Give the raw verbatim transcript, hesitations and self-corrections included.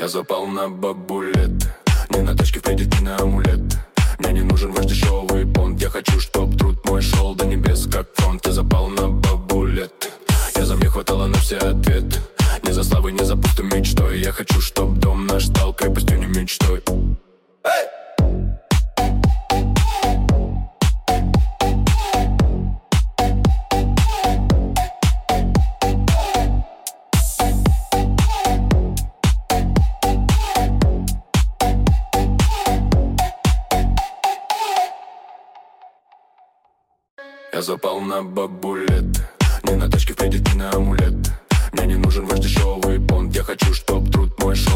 Я запал на бабулет, не на тачке впредь, не на амулет. Мне не нужен ваш дешевый понт. Я хочу, чтоб труд мой шел до небес, как фронт. Я запал на бабулет. Я за мне хватало на все ответы. Не за славой, не за пустой мечтой. Я хочу, чтоб дом наш стал крепостью, не мечтой. Эй! Я запал на бабулет, не на тачке впредь, не на амулет. Мне не нужен ваш дешевый понт. Я хочу, чтоб труд мой шел